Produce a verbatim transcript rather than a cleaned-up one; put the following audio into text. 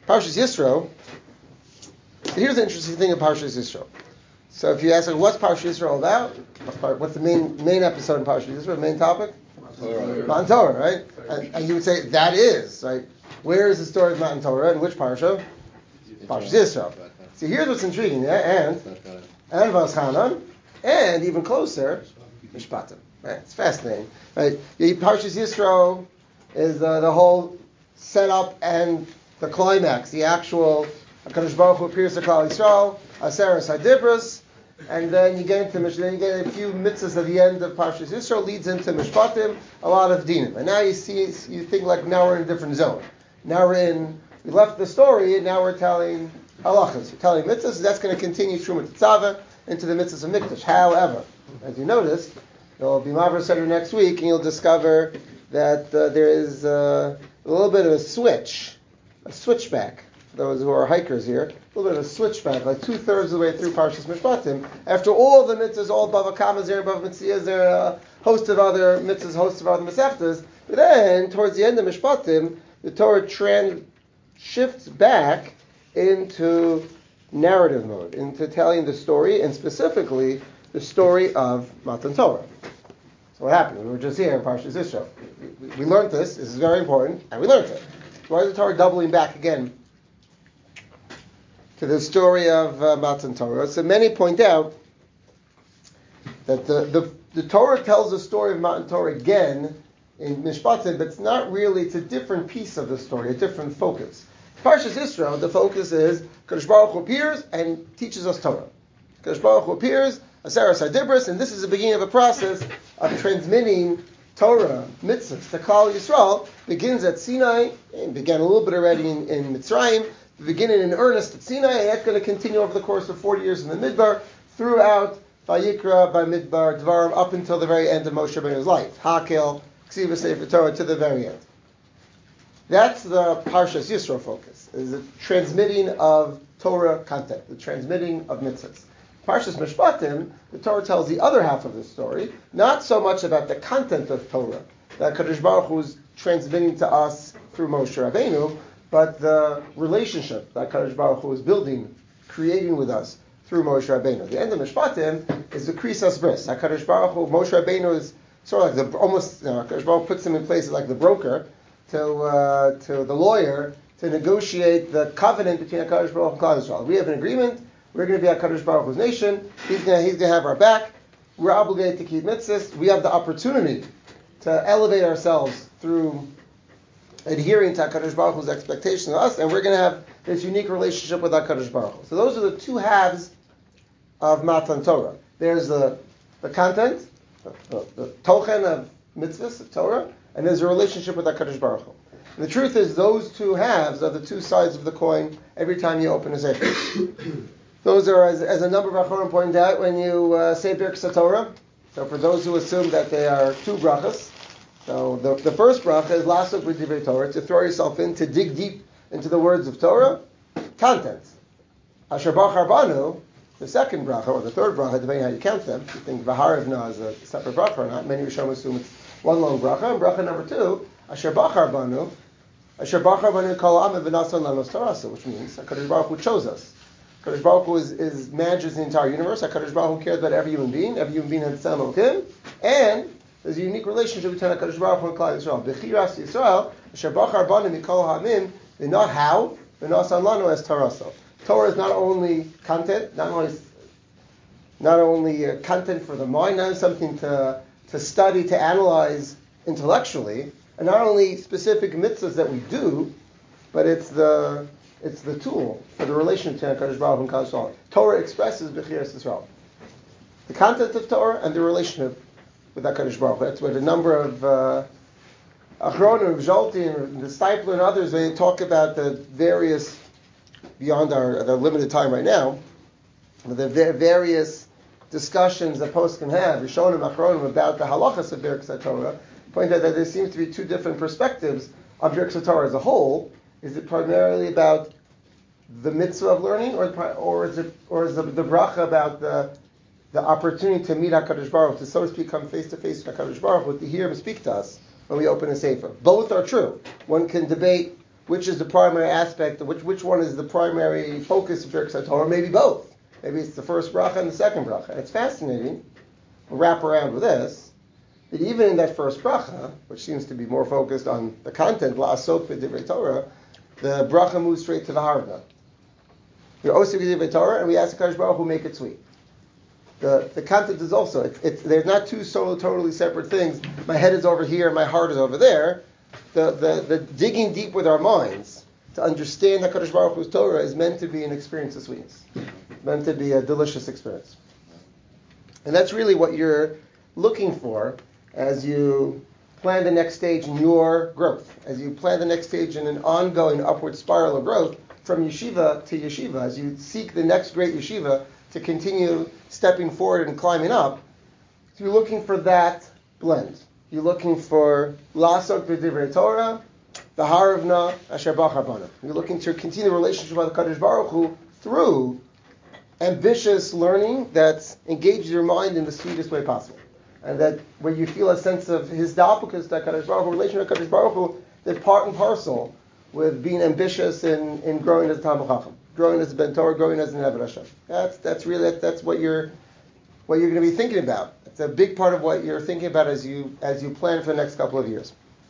Parshas Yisro. So here's the interesting thing of Parshas Yisro. So if you ask, like, what's Parshas Yisro about? What's the main main episode in Parshas Yisro? The main topic? Matan Torah, right? And, and you would say that is right. Where is the story of Matan Torah? In which parsha? Parshas Yisro. So here's what's intriguing, yeah? And and Vaschanan, and even closer, Mishpatim. Right? It's fascinating, right? The Parshas Yisro is uh, the whole setup and the climax, the actual HaKadosh Baruch Hu appears to Klal Yisrael, Aseres HaDibros, and then you get into then you get a few mitzvahs at the end of Parshas Yisro, leads into Mishpatim, a lot of dinim. And now you see, you think like now we're in a different zone. Now we're in, we left the story, and now we're telling halachas, we're telling mitzvahs, and that's going to continue through Mitzvah into the mitzvahs of Mikdash. However, as you noticed, there'll be Maver Seder next week, and you'll discover that uh, there is uh, a little bit of a switch, a switchback. For those who are hikers here, a little bit of a switchback, like two-thirds of the way through Parshas Mishpatim. After all the mitzvahs, all Bava Kama, Zer, Bava Mitzvahs, there are a host of other mitzvahs, hosts of other Masechtas. But then, towards the end of Mishpatim, the Torah trans shifts back into narrative mode, into telling the story, and specifically the story of Matan Torah. So what happened? We were just here in Parshas Yisro. We, we, we learned this. This is very important, and we learned it. So why is the Torah doubling back again to the story of uh, Matan Torah? So many point out that the, the, the Torah tells the story of Matan Torah again in Mishpatim, but it's not really, it's a different piece of the story, a different focus. Parshas Yisro, the focus is Kadosh Baruch Hu appears and teaches us Torah. Kadosh Baruch Hu appears, Aseres HaDibros, and this is the beginning of a process of transmitting Torah, mitzvahs, to Klal Yisrael. Begins at Sinai, and began a little bit already in, in Mitzrayim, beginning in earnest at Sinai, and that's going to continue over the course of forty years in the Midbar, throughout Vayikra, by Midbar, Dvarim, up until the very end of Moshe Rabbeinu's life. Hakel, Ksiva Sefer Torah, to the very end. That's the Parshas Yisro focus, is the transmitting of Torah content, the transmitting of mitzvahs. Parshas Mishpatim, the Torah tells the other half of the story, not so much about the content of Torah that Kadosh Baruch Hu is transmitting to us through Moshe Rabbeinu, but the relationship that Kadosh Baruch Hu is building, creating with us through Moshe Rabbeinu. The end of Mishpatim is the Krisas Bris. Kadosh Baruch Hu, Moshe Rabbeinu is sort of like the, almost, you know, Kadosh Baruch Hu puts him in place like the broker to uh, to the lawyer to negotiate the covenant between HaKadosh Baruch Hu and Klal Yisrael. We have an agreement. We're going to be HaKadosh Baruch Hu's nation. He's going he's going to have our back. We're obligated to keep mitzvahs. We have the opportunity to elevate ourselves through adhering to HaKadosh Baruch Hu's expectations of us, and we're going to have this unique relationship with HaKadosh Baruch Hu. So those are the two halves of Matan Torah. There's the the content, the, the tochen of mitzvahs, of Torah, and there's a relationship with HaKadosh Baruch Hu. And the truth is, those two halves are the two sides of the coin every time you open a sefer. Those are, as, as a number of Acharonim pointed out, when you uh, say Birkas Torah. So for those who assume that they are two brachas, so the, the first bracha is Lasok B'divrei Torah, to throw yourself in, to dig deep into the words of Torah, contents. Asher Bachar Banu, the second bracha, or the third bracha, depending on how you count them. If you think Vaharivna is a separate bracha or not, many Rishonim assume it's one long bracha. And bracha number two, Asher Bachar Banu, Asher Bachar Banu Kol Am V'Nasan Lanos Tarasa, which means HaKadosh Baruch Hu chose us. HaKadosh Baruch Hu is, is manages the entire universe. HaKadosh Baruch Hu cares about every human being. Every human being has Tzem Elokim. And there's a unique relationship between HaKadosh Baruch Hu and Klal Yisrael. B'chiras Yisrael, Asher Bachar Banu Mikol Ha'amim, they're not how, V'Nasan Lano as Tarasa. Torah is not only content, not only not only uh, content for the mind, not something to to study, to analyze intellectually, and not only specific mitzvahs that we do, but it's the it's the tool for the relationship to HaKadosh Baruch Hu and Klal Yisrael. Torah expresses B'chiras Yisrael, the content of Torah and the relationship with HaKadosh Baruch Hu. That's what a number of uh, Achronim, Zolti, and the Stipler and others, they talk about the various, beyond our the limited time right now, the various discussions that posts can have, Rishonim, Achronim, about the halachas of Birkas Torah, point out that there seems to be two different perspectives of Birkas Torah as a whole. Is it primarily about the mitzvah of learning, or or is it or is the, the bracha about the the opportunity to meet HaKadosh Baruch Hu, to so to speak come face to face with HaKadosh Baruch Hu, to hear him speak to us when we open a sefer? Both are true. One can debate which is the primary aspect, which which one is the primary focus of Birkas HaTorah, maybe both. Maybe it's the first bracha and the second bracha. And it's fascinating, we'll wrap around with this, that even in that first bracha, which seems to be more focused on the content, la'asok b'divrei Torah, the bracha moves straight to the harvna. You're osik b'divrei Torah, and we ask the Kadosh Baruch Hu make it sweet. The the content is also, it, it, they're not two so totally separate things. My head is over here, my heart is over there. The, the, the digging deep with our minds to understand that HaKadosh Baruch Hu's Torah is meant to be an experience of sweetness. It's meant to be a delicious experience. And that's really what you're looking for as you plan the next stage in your growth, as you plan the next stage in an ongoing upward spiral of growth from yeshiva to yeshiva, as you seek the next great yeshiva to continue stepping forward and climbing up. So you're looking for that blend. You're looking for La'asok b'divrei Torah, the Haravna Asher Bachar Bana. You're looking to continue the relationship with the Kadosh Baruch Hu through ambitious learning that engages your mind in the sweetest way possible. And that where you feel a sense of his da'apukas, that Kadosh Baruch Hu, relation to Kadosh Baruch Hu, that's part and parcel with being ambitious in, in growing as a Talmid Chacham, growing as a Ben Torah, growing as an Eved Hashem. That's that's really that's, that's what you're what you're going to be thinking about. It's a big part of what you're thinking about as you as you plan for the next couple of years.